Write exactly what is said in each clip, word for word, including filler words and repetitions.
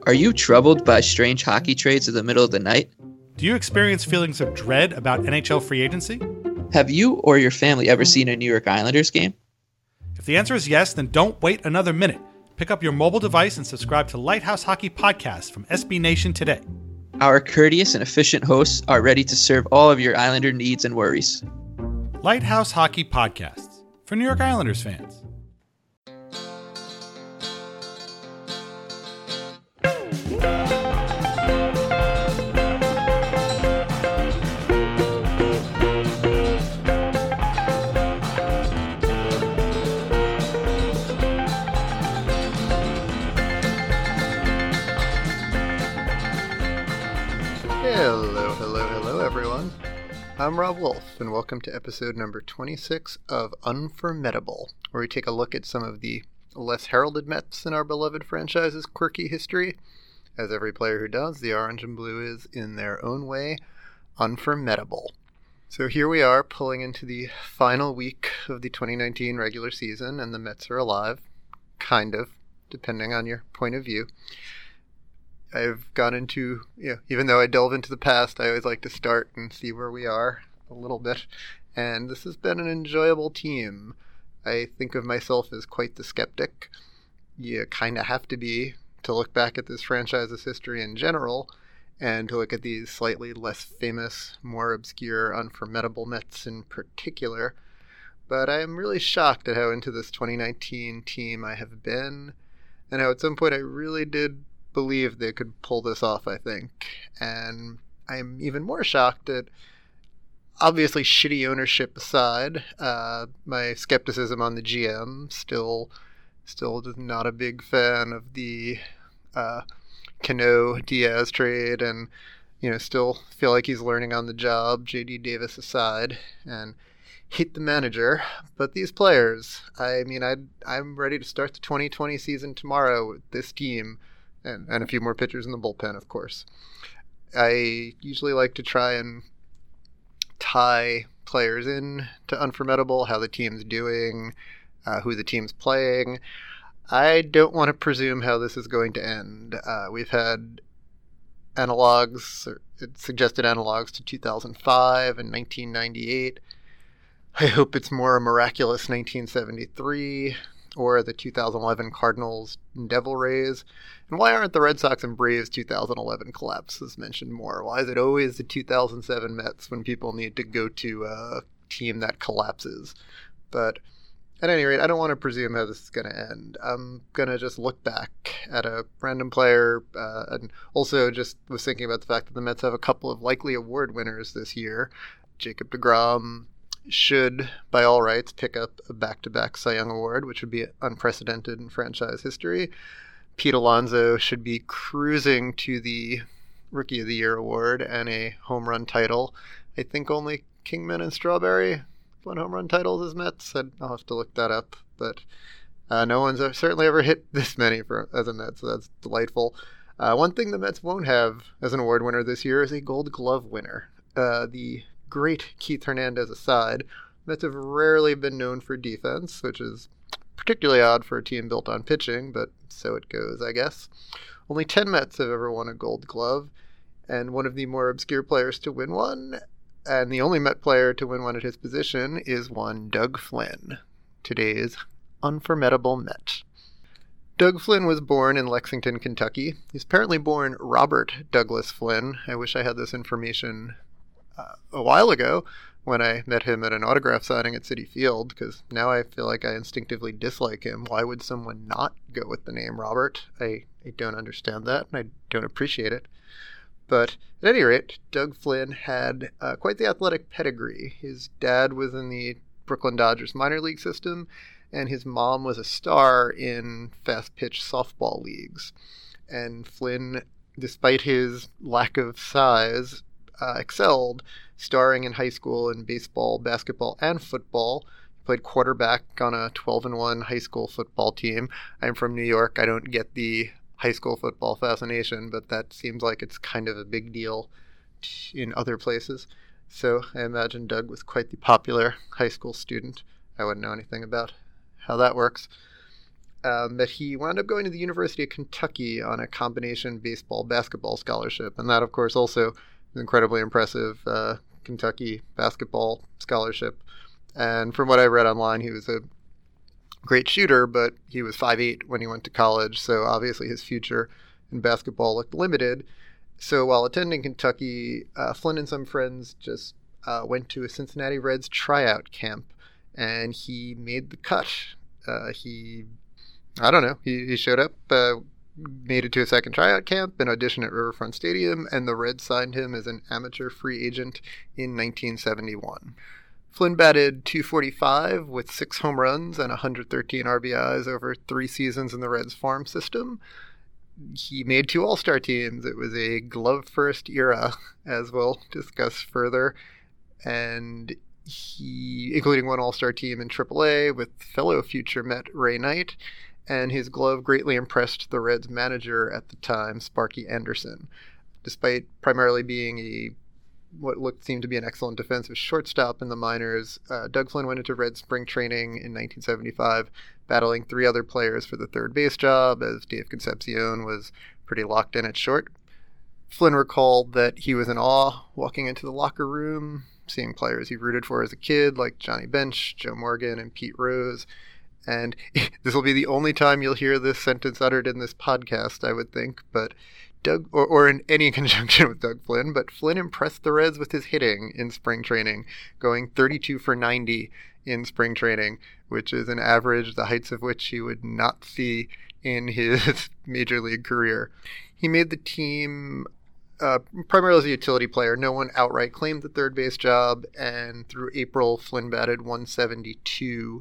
Are you troubled by strange hockey trades in the middle of the night? Do you experience feelings of dread about N H L free agency? Have you or your family ever seen a New York Islanders game? If the answer is yes, then don't wait another minute. Pick up your mobile device and subscribe to Lighthouse Hockey Podcast from S B Nation today. Our courteous and efficient hosts are ready to serve all of your Islander needs and worries. Lighthouse Hockey Podcasts for New York Islanders fans. Hello, hello, hello, everyone. I'm Rob Wolf, and welcome to episode number twenty-six of Unformidable, where we take a look at some of the less heralded Mets in our beloved franchise's quirky history. As every player who does, the orange and blue is, in their own way, unformidable. So here we are, pulling into the final week of the twenty nineteen regular season, and the Mets are alive. Kind of, depending on your point of view. I've gone into, you know, even though I delve into the past, I always like to start and see where we are a little bit. And this has been an enjoyable team. I think of myself as quite the skeptic. You kind of have to be to look back at this franchise's history in general and to look at these slightly less famous, more obscure, unformidable Mets in particular. But I'm really shocked at how into this twenty nineteen team I have been, and how at some point I really did believe they could pull this off, I think. And I'm even more shocked at, obviously, shitty ownership aside, uh, my skepticism on the G M, still still just not a big fan of the uh, Cano-Diaz trade, and, you know, still feel like he's learning on the job, J D Davis aside, and hate the manager. But these players, I mean, I I'm ready to start the twenty twenty season tomorrow with this team. And, and a few more pitchers in the bullpen, of course. I usually like to try and tie players in to Unformidable, how the team's doing, uh, who the team's playing. I don't want to presume how this is going to end. Uh, we've had analogs, or suggested analogs to two thousand five and nineteen ninety-eight. I hope it's more a miraculous nineteen seventy-three or the two thousand eleven Cardinals and Devil Rays. And why aren't the Red Sox and Braves two thousand eleven collapses mentioned more? Why is it always the two thousand seven Mets when people need to go to a team that collapses? But at any rate, I don't want to presume how this is going to end. I'm going to just look back at a random player, uh, and also just was thinking about the fact that the Mets have a couple of likely award winners this year. Jacob deGrom should, by all rights, pick up a back-to-back Cy Young Award, which would be unprecedented in franchise history. Pete Alonso should be cruising to the Rookie of the Year award and a home run title. I think only Kingman and Strawberry won home run titles as Mets. I'll have to look that up, but uh, no one's certainly ever hit this many for as a Met, so that's delightful. Uh, one thing the Mets won't have as an award winner this year is a Gold Glove winner. Uh, the great Keith Hernandez aside, Mets have rarely been known for defense, which is particularly odd for a team built on pitching, but so it goes, I guess. Only ten Mets have ever won a Gold Glove, and one of the more obscure players to win one, and the only Met player to win one at his position, is one Doug Flynn, today's unformidable Met. Doug Flynn was born in Lexington, Kentucky. He's apparently born Robert Douglas Flynn. I wish I had this information uh, a while ago, when I met him at an autograph signing at Citi Field, because now I feel like I instinctively dislike him. Why would someone not go with the name Robert? I, I don't understand that, and I don't appreciate it. But at any rate, Doug Flynn had uh, quite the athletic pedigree. His dad was in the Brooklyn Dodgers minor league system, and his mom was a star in fast-pitch softball leagues. And Flynn, despite his lack of size, uh, excelled, starring in high school in baseball, basketball, and football. He played quarterback on a twelve and one high school football team. I'm from New York. I don't get the high school football fascination, but that seems like it's kind of a big deal in other places. So I imagine Doug was quite the popular high school student. I wouldn't know anything about how that works. um, that he wound up going to the University of Kentucky on a combination baseball-basketball scholarship. And that, of course, also is incredibly impressive, uh, Kentucky basketball scholarship. And from what I read online, he was a great shooter, but he was five eight when he went to college, so obviously his future in basketball looked limited. So while attending Kentucky, uh, Flynn and some friends just uh, went to a Cincinnati Reds tryout camp, and he made the cut. Uh, he, I don't know, he, he showed up, uh, made it to a second tryout camp, and auditioned at Riverfront Stadium, and the Reds signed him as an amateur free agent in nineteen seventy-one. Flynn batted two forty-five with six home runs and one hundred thirteen R B Is over three seasons in the Reds farm system. He made two All-Star teams. It was a glove-first era, as we'll discuss further, and he, including one All-Star team in triple A with fellow future Met Ray Knight, and his glove greatly impressed the Reds manager at the time, Sparky Anderson. Despite primarily being a what looked seemed to be an excellent defensive shortstop in the minors, uh, Doug Flynn went into Red spring training in nineteen seventy-five, battling three other players for the third base job, as Dave Concepcion was pretty locked in at short. Flynn recalled that he was in awe walking into the locker room, seeing players he rooted for as a kid, like Johnny Bench, Joe Morgan, and Pete Rose. And this will be the only time you'll hear this sentence uttered in this podcast, I would think, but Doug, or, or in any conjunction with Doug Flynn, but Flynn impressed the Reds with his hitting in spring training, going thirty-two for ninety in spring training, which is an average the heights of which he would not see in his major league career. He made the team uh, primarily as a utility player. No one outright claimed the third base job, and through April, Flynn batted one seventy-two.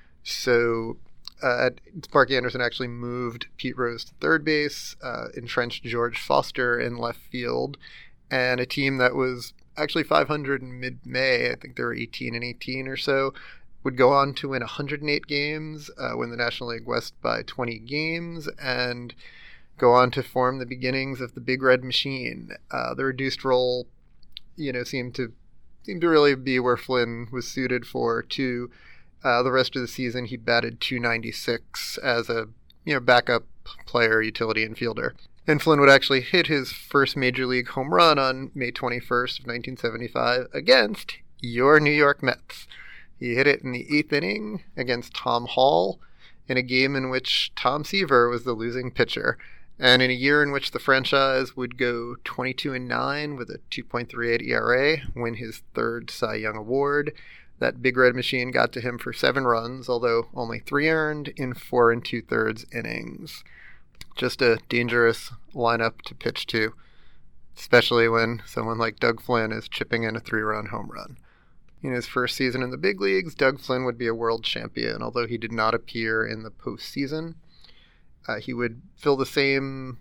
So Uh, Sparky Anderson actually moved Pete Rose to third base, uh, entrenched George Foster in left field, and a team that was actually five hundred in mid-May, I think they were eighteen and eighteen or so, would go on to win one hundred eight games, uh, win the National League West by twenty games, and go on to form the beginnings of the Big Red Machine. Uh, the reduced role, you know, seemed to seemed to really be where Flynn was suited for, too. Uh, the rest of the season, he batted two ninety-six as a you know backup player, utility infielder. And Flynn would actually hit his first major league home run on May twenty-first of nineteen seventy-five against your New York Mets. He hit it in the eighth inning against Tom Hall in a game in which Tom Seaver was the losing pitcher. And in a year in which the franchise would go twenty-two and nine with a two point three eight E R A, win his third Cy Young Award, that Big Red Machine got to him for seven runs, although only three earned in four and two-thirds innings. Just a dangerous lineup to pitch to, especially when someone like Doug Flynn is chipping in a three-run home run. In his first season in the big leagues, Doug Flynn would be a world champion, although he did not appear in the postseason. Uh, he would fill the same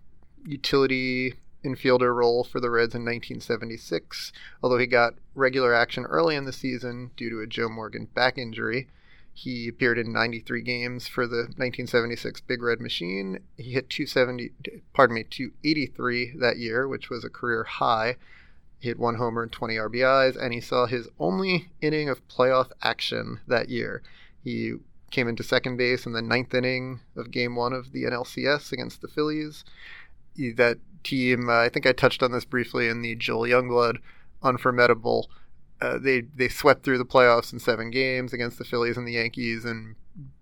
utility infielder role for the Reds in nineteen seventy-six, although he got regular action early in the season due to a Joe Morgan back injury. He appeared in ninety-three games for the nineteen seventy-six Big Red Machine. He hit two seventy, pardon me, two eighty-three that year, which was a career high. He had one homer and twenty R B Is, and he saw his only inning of playoff action that year. He came into second base in the ninth inning of Game One of the N L C S against the Phillies. He, that team, uh, I think I touched on this briefly in the Joel Youngblood Unformidable. Uh, they they swept through the playoffs in seven games against the Phillies and the Yankees, and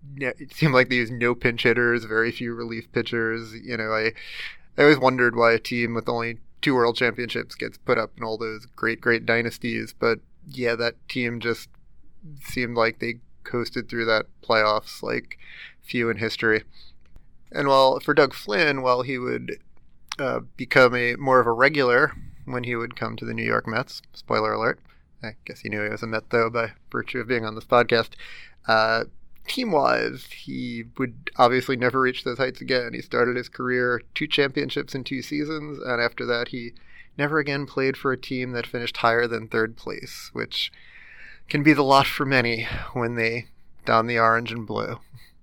it seemed like they used no pinch hitters, very few relief pitchers. You know, I I always wondered why a team with only two world championships gets put up in all those great, great dynasties. But yeah, that team just seemed like they coasted through that playoffs like few in history. And while for Doug Flynn, while he would uh, become a more of a regular when he would come to the New York Mets, spoiler alert, I guess he knew he was a Met though by virtue of being on this podcast, uh, team-wise, he would obviously never reach those heights again. He started his career two championships in two seasons, and after that he never again played for a team that finished higher than third place, which can be the lot for many when they don the orange and blue.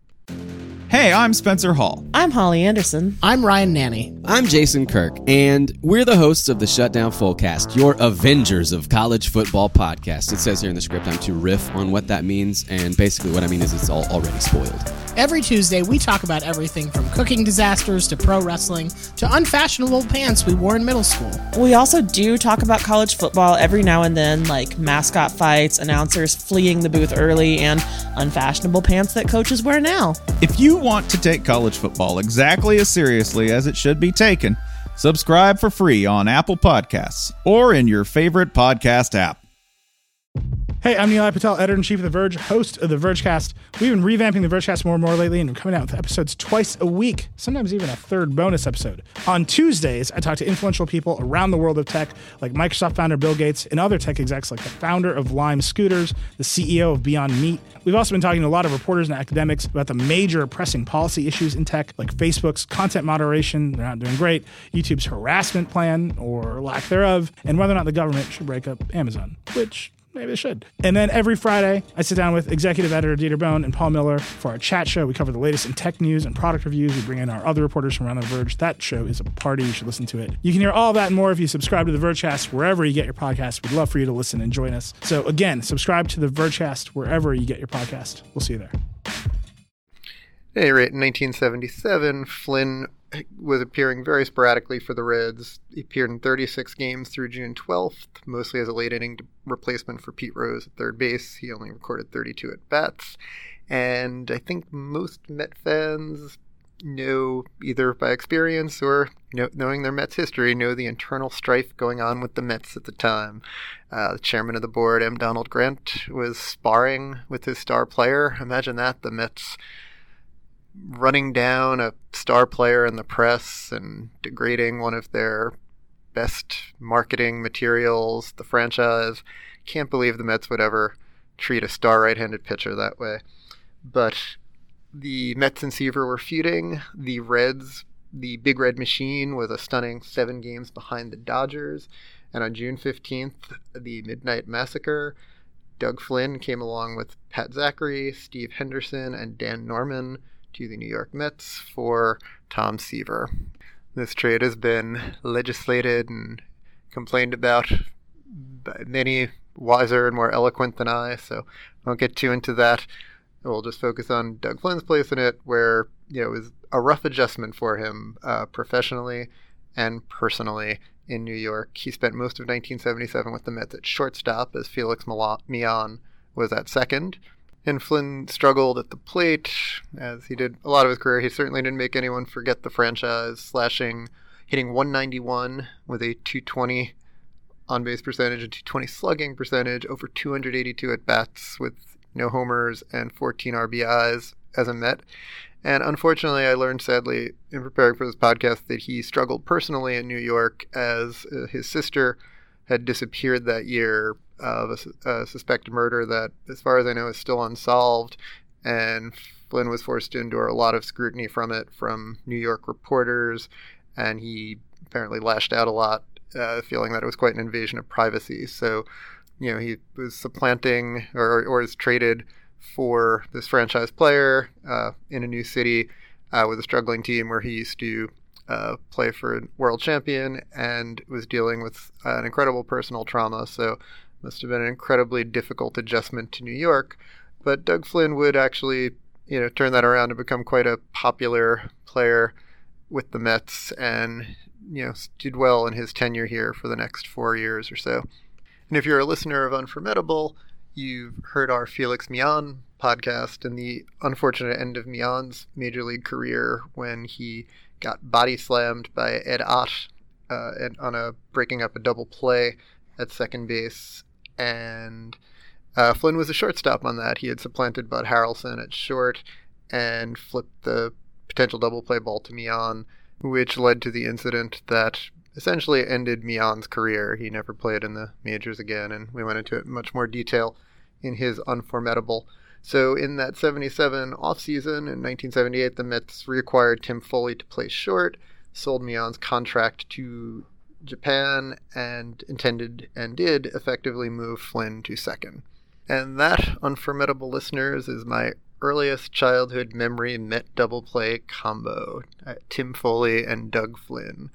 Hey, I'm Spencer Hall. I'm Holly Anderson. I'm Ryan Nanny. I'm Jason Kirk, and we're the hosts of the Shutdown Fullcast, your Avengers of college football podcast. It says here in the script I'm to riff on what that means, and basically what I mean is it's all already spoiled. Every Tuesday, we talk about everything from cooking disasters to pro wrestling to unfashionable pants we wore in middle school. We also do talk about college football every now and then, like mascot fights, announcers fleeing the booth early, and unfashionable pants that coaches wear now. If you want to take college football exactly as seriously as it should be taken, subscribe for free on Apple Podcasts or in your favorite podcast app. Hey, I'm Nilay Patel, editor-in-chief of The Verge, host of The Vergecast. We've been revamping The Vergecast more and more lately, and we're coming out with episodes twice a week, sometimes even a third bonus episode. On Tuesdays, I talk to influential people around the world of tech, like Microsoft founder Bill Gates and other tech execs like the founder of Lime Scooters, the C E O of Beyond Meat. We've also been talking to a lot of reporters and academics about the major pressing policy issues in tech, like Facebook's content moderation, they're not doing great, YouTube's harassment plan, or lack thereof, and whether or not the government should break up Amazon, which maybe they should. And then every Friday, I sit down with executive editor Dieter Bohn and Paul Miller for our chat show. We cover the latest in tech news and product reviews. We bring in our other reporters from around The Verge. That show is a party. You should listen to it. You can hear all that and more if you subscribe to The Vergecast wherever you get your podcast. We'd love for you to listen and join us. So again, subscribe to The Vergecast wherever you get your podcast. We'll see you there. At any rate, in nineteen seventy-seven, Flynn was appearing very sporadically for the Reds. He appeared in thirty-six games through June twelfth, mostly as a late-inning replacement for Pete Rose at third base. He only recorded thirty-two at-bats. And I think most Met fans know, either by experience or know, knowing their Mets history, know the internal strife going on with the Mets at the time. Uh, the chairman of the board, M. Donald Grant, was sparring with his star player. Imagine that, the Mets running down a star player in the press and degrading one of their best marketing materials, the franchise. Can't believe the Mets would ever treat a star right-handed pitcher that way. But the Mets and Seaver were feuding. The Reds, the Big Red Machine, was a stunning seven games behind the Dodgers. And on June fifteenth, the Midnight Massacre, Doug Flynn came along with Pat Zachary, Steve Henderson, and Dan Norman to the New York Mets for Tom Seaver. This trade has been legislated and complained about by many wiser and more eloquent than I, so I won't get too into that. We'll just focus on Doug Flynn's place in it, where you know it was a rough adjustment for him uh, professionally and personally in New York. He spent most of nineteen seventy-seven with the Mets at shortstop, as Felix Millan was at second. And Flynn struggled at the plate, as he did a lot of his career. He certainly didn't make anyone forget the franchise, slashing, hitting one ninety-one with a two twenty on-base percentage, a two twenty slugging percentage, over two hundred eighty-two at-bats with no homers and fourteen R B Is as a Met. And unfortunately, I learned sadly in preparing for this podcast that he struggled personally in New York, as uh, his sister had disappeared that year of a, a suspected murder that, as far as I know, is still unsolved. And Flynn was forced to endure a lot of scrutiny from it from New York reporters, and he apparently lashed out a lot, uh, feeling that it was quite an invasion of privacy. So, you know, he was supplanting or, or was traded for this franchise player uh, in a new city uh, with a struggling team where he used to uh, play for a world champion and was dealing with uh, an incredible personal trauma. So must have been an incredibly difficult adjustment to New York. But Doug Flynn would actually, you know, turn that around and become quite a popular player with the Mets, and, you know, did well in his tenure here for the next four years or so. And if you're a listener of Unformidable, you've heard our Felix Millan podcast and the unfortunate end of Millan's major league career when he got body slammed by Ed Ott uh, on a breaking up a double play at second base. And uh, Flynn was a shortstop on that. He had supplanted Bud Harrelson at short and flipped the potential double play ball to Millan, which led to the incident that essentially ended Millan's career. He never played in the majors again, and we went into it in much more detail in his Unformidable. So in that seventy-seven offseason, in nineteen seventy-eight, the Mets reacquired Tim Foley to play short, sold Millan's contract to Japan, and intended and did effectively move Flynn to second. And that, Unformidable listeners, is my earliest childhood memory Met double play combo. Uh, Tim Foley and Doug Flynn.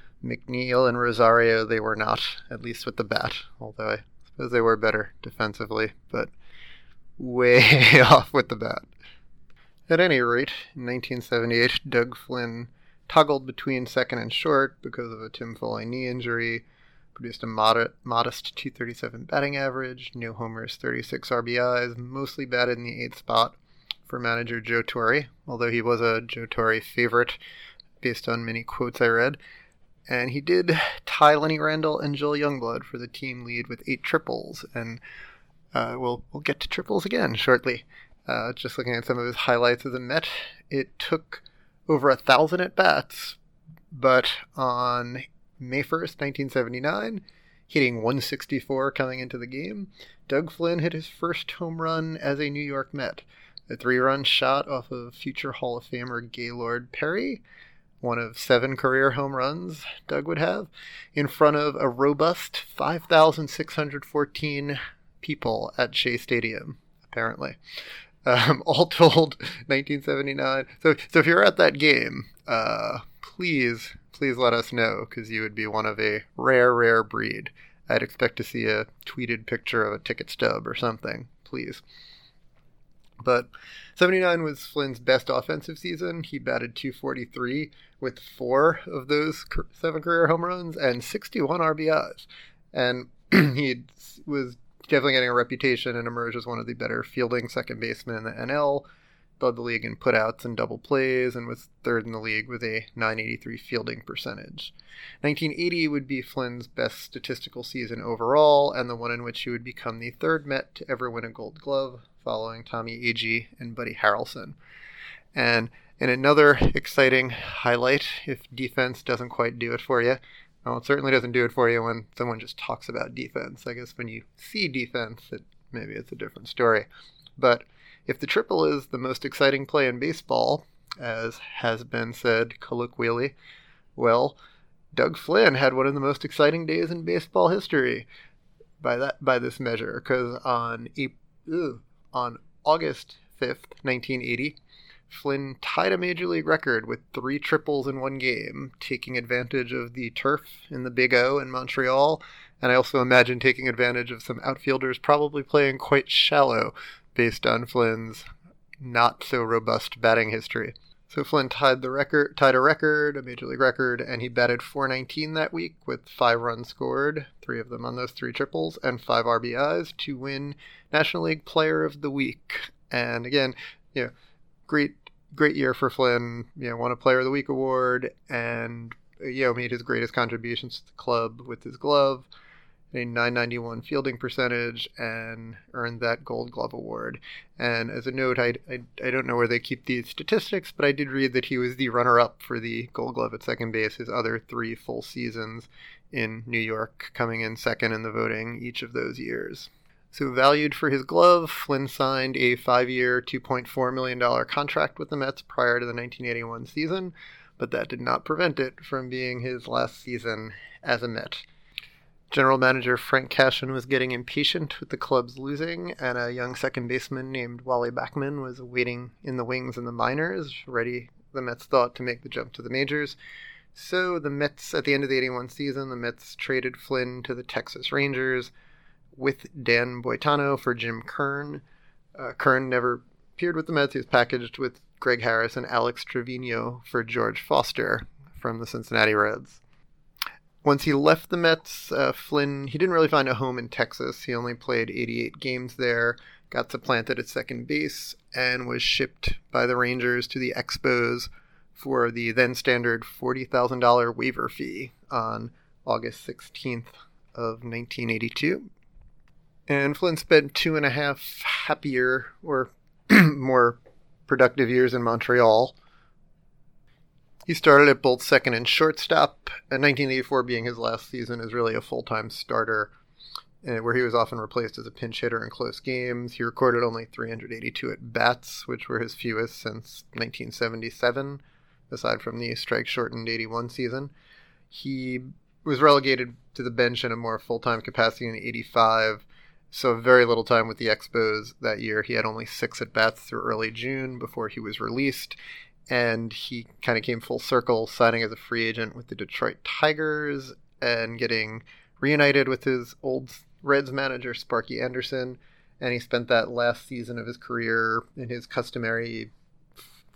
McNeil and Rosario, they were not, at least with the bat, although I suppose they were better defensively, but way off with the bat. At any rate, in nineteen seventy-eight, Doug Flynn toggled between second and short because of a Tim Foley knee injury, produced a mod- modest two thirty-seven batting average, no homers, thirty-six R B Is, mostly batted in the eighth spot for manager Joe Torre, although he was a Joe Torre favorite based on many quotes I read. And he did tie Lenny Randle and Joel Youngblood for the team lead with eight triples, and uh, we'll we'll get to triples again shortly. Uh, just looking at some of his highlights as a Met, it took over a thousand at-bats, but on May first, nineteen seventy-nine, hitting one sixty-four coming into the game, Doug Flynn hit his first home run as a New York Met, a three-run shot off of future Hall of Famer Gaylord Perry, one of seven career home runs Doug would have, in front of a robust five thousand six hundred fourteen people at Shea Stadium, apparently. Um, all told, nineteen seventy-nine. So, so if you're at that game, uh, please, please let us know, because you would be one of a rare, rare breed. I'd expect to see a tweeted picture of a ticket stub or something, please. But seventy-nine was Flynn's best offensive season. He batted two forty-three with four of those seven career home runs and sixty-one R B Is. And he was definitely getting a reputation and emerged as one of the better fielding second basemen in the N L, led the league in putouts and double plays, and was third in the league with a nine eighty-three fielding percentage. nineteen eighty would be Flynn's best statistical season overall, and the one in which he would become the third Met to ever win a Gold Glove, following Tommy Agee and Buddy Harrelson. And in another exciting highlight, if defense doesn't quite do it for you, well, it certainly doesn't do it for you when someone just talks about defense. I guess when you see defense, it, maybe it's a different story. But if the triple is the most exciting play in baseball, as has been said colloquially, well, Doug Flynn had one of the most exciting days in baseball history by that by this measure, because on April, on August fifth, nineteen eighty, Flynn tied a major league record with three triples in one game, taking advantage of the turf in the Big O in Montreal, and I also imagine taking advantage of some outfielders probably playing quite shallow based on Flynn's not-so-robust batting history. So Flynn tied the record, tied a record, a major league record, and he batted four nineteen that week with five runs scored, three of them on those three triples, and five R B Is to win National League Player of the Week. And again, you know, great, great year for Flynn. You know, won a Player of the Week award, and you know, made his greatest contributions to the club with his glove, a nine ninety-one fielding percentage, and earned that Gold Glove award. And as a note, I, I, I don't know where they keep these statistics, but I did read that he was the runner-up for the Gold Glove at second base his other three full seasons in New York, coming in second in the voting each of those years. So valued for his glove, Flynn signed a five-year, two point four million dollars contract with the Mets prior to the nineteen eighty-one season, but that did not prevent it from being his last season as a Met. General manager Frank Cashen was getting impatient with the club's losing, and a young second baseman named Wally Backman was waiting in the wings in the minors, ready, the Mets thought, to make the jump to the majors. So the Mets, at the end of the eighty-one season, the Mets traded Flynn to the Texas Rangers with Dan Boitano for Jim Kern. Uh, Kern never appeared with the Mets. He was packaged with Greg Harris and Alex Trevino for George Foster from the Cincinnati Reds. Once he left the Mets, uh, Flynn, he didn't really find a home in Texas. He only played eighty-eight games there, got supplanted at second base, and was shipped by the Rangers to the Expos for the then standard forty thousand dollars waiver fee on August sixteenth of nineteen eighty-two. And Flynn spent two and a half happier or more productive years in Montreal. He started at both second and shortstop, and nineteen eighty-four being his last season as really a full-time starter, where he was often replaced as a pinch hitter in close games. He recorded only three hundred eighty-two at-bats, which were his fewest since nineteen seventy-seven, aside from the strike-shortened eighty-one season. He was relegated to the bench in a more full-time capacity in eighty-five, so very little time with the Expos that year. He had only six at-bats through early June before he was released, and he kind of came full circle, signing as a free agent with the Detroit Tigers and getting reunited with his old Reds manager, Sparky Anderson, and he spent that last season of his career in his customary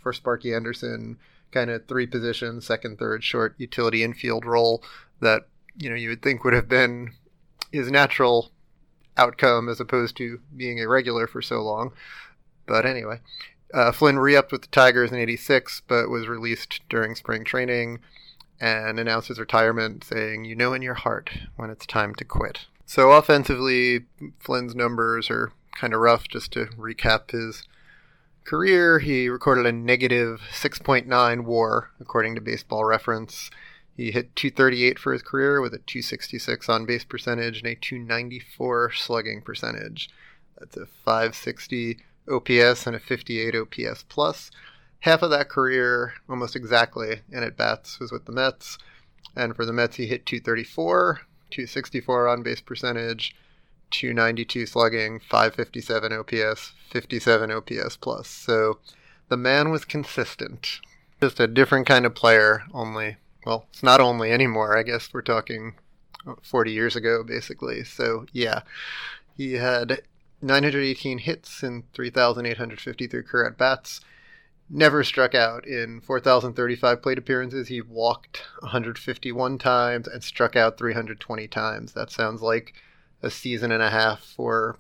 for Sparky Anderson, kind of three positions, second, third, short, utility infield role that, you know, you would think would have been his natural outcome as opposed to being a regular for so long. But anyway, uh, Flynn re-upped with the Tigers in eighty-six, but was released during spring training and announced his retirement, saying, "You know in your heart when it's time to quit." So offensively, Flynn's numbers are kind of rough. Just to recap his career, he recorded a negative six point nine WAR, according to Baseball Reference. He hit two thirty-eight for his career with a two sixty-six on-base percentage and a two ninety-four slugging percentage. That's a five sixty O P S and a fifty-eight O P S plus. Half of that career, almost exactly, and at bats, was with the Mets. And for the Mets, he hit two thirty-four, two sixty-four on-base percentage, two ninety-two slugging, five fifty-seven O P S, fifty-seven O P S plus. So the man was consistent. Just a different kind of player, only, well, it's not only anymore. I guess we're talking forty years ago, basically. So yeah, he had nine hundred eighteen hits in three thousand eight hundred fifty-three career at-bats. Never struck out. In four thousand thirty-five plate appearances, he walked one hundred fifty-one times and struck out three hundred twenty times. That sounds like a season and a half for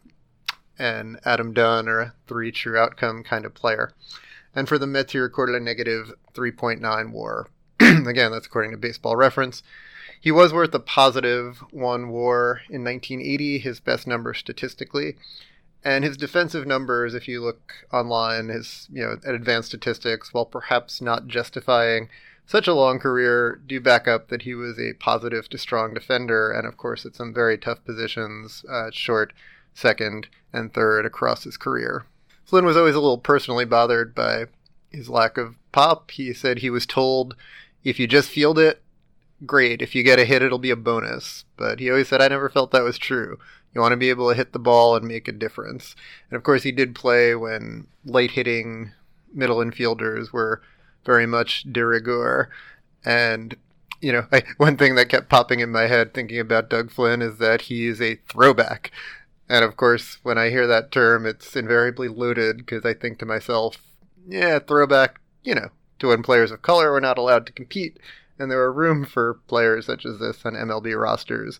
an Adam Dunn or a three true outcome kind of player. And for the Mets, he recorded a negative three point nine WAR. Again, that's according to Baseball Reference. He was worth a positive one WAR in nineteen eighty, his best number statistically. And his defensive numbers, if you look online, his, you know, at Advanced Statistics, while perhaps not justifying such a long career, do back up that he was a positive to strong defender, and of course at some very tough positions, uh, short, second, and third across his career. Flynn was always a little personally bothered by his lack of pop. He said he was told, if you just field it, great. If you get a hit, it'll be a bonus. But he always said, I never felt that was true. You want to be able to hit the ball and make a difference. And of course, he did play when late-hitting middle infielders were very much de rigueur. And, you know, I, one thing that kept popping in my head thinking about Doug Flynn is that he is a throwback. And of course, when I hear that term, it's invariably loaded because I think to myself, yeah, throwback, you know, to when players of color were not allowed to compete. And there were room for players such as this on M L B rosters.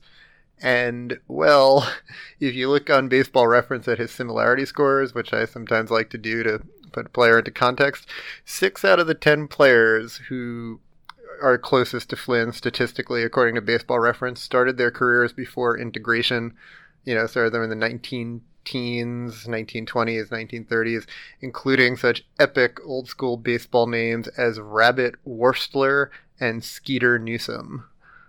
And, well, if you look on Baseball Reference at his similarity scores, which I sometimes like to do to put a player into context, six out of the ten players who are closest to Flynn statistically, according to Baseball Reference, started their careers before integration. You know, started them in the nineteen teens, nineteen twenties, nineteen thirties, including such epic old-school baseball names as Rabbit Worstler and Skeeter Newsom.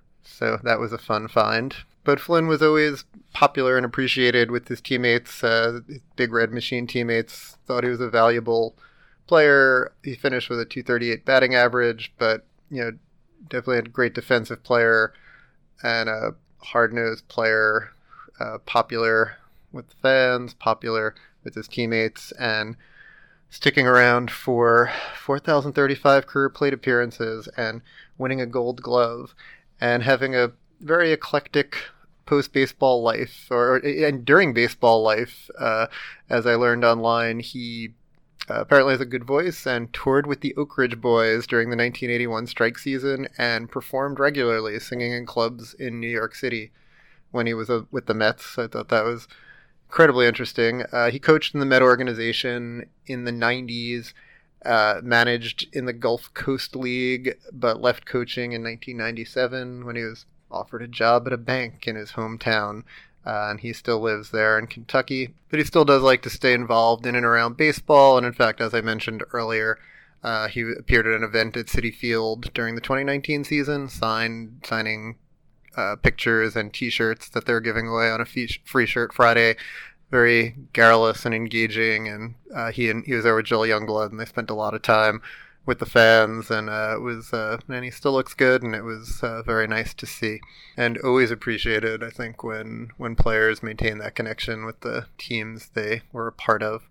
So that was a fun find. But Flynn was always popular and appreciated with his teammates. Uh, his Big Red Machine teammates thought he was a valuable player. He finished with a two thirty-eight batting average, but, you know, definitely a great defensive player and a hard-nosed player, uh, popular with the fans, popular with his teammates, and sticking around for four thousand thirty-five career plate appearances and winning a Gold Glove and having a very eclectic post-baseball life, or and during baseball life. Uh, as I learned online, he uh, apparently has a good voice and toured with the Oak Ridge Boys during the nineteen eighty-one strike season and performed regularly, singing in clubs in New York City when he was uh, with the Mets. I thought that was incredibly interesting. Uh, he coached in the Met organization in the nineties, uh, managed in the Gulf Coast League, but left coaching in nineteen ninety-seven when he was offered a job at a bank in his hometown, uh, and he still lives there in Kentucky. But he still does like to stay involved in and around baseball, and in fact, as I mentioned earlier, uh, he appeared at an event at Citi Field during the twenty nineteen season, signed, signing uh, pictures and T-shirts that they're giving away on a Free Shirt Friday. Very garrulous and engaging, and uh, he and he was there with Joel Youngblood, and they spent a lot of time with the fans, and uh, it was, uh, and he still looks good, and it was uh, very nice to see, and always appreciated, I think, when when players maintain that connection with the teams they were a part of.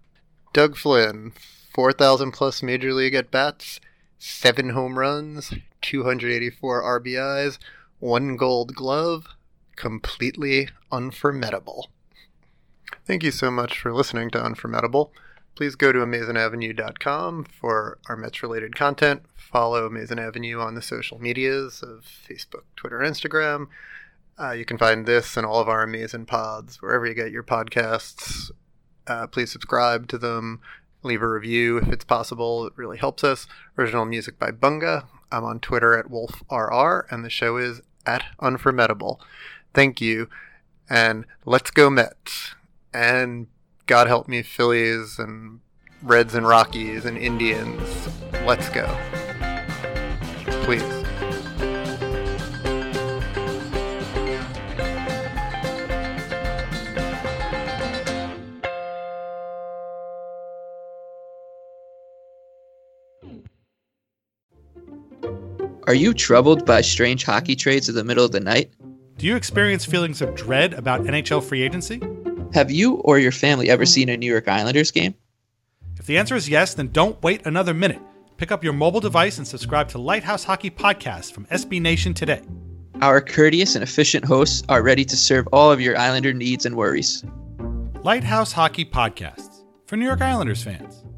Doug Flynn, four thousand plus major league at bats, seven home runs, two hundred eighty-four R B Is, one Gold Glove, completely unformidable. Thank you so much for listening to Unformidable. please go to amazin avenue dot com for our Mets-related content. Follow Amazin' Avenue on the social medias of Facebook, Twitter, Instagram. Uh, you can find this and all of our Amazin' Pods wherever you get your podcasts. Uh, please subscribe to them. Leave a review if it's possible. It really helps us. Original music by Bunga. I'm on Twitter at wolf r r, and the show is at Unformidable. Thank you, and let's go Mets. And God help me, Phillies and Reds and Rockies and Indians. Let's go. Please. Are you troubled by strange hockey trades in the middle of the night? Do you experience feelings of dread about N H L free agency? Have you or your family ever seen a New York Islanders game? If the answer is yes, then don't wait another minute. Pick up your mobile device and subscribe to Lighthouse Hockey Podcast from S B Nation today. Our courteous and efficient hosts are ready to serve all of your Islander needs and worries. Lighthouse Hockey Podcasts for New York Islanders fans.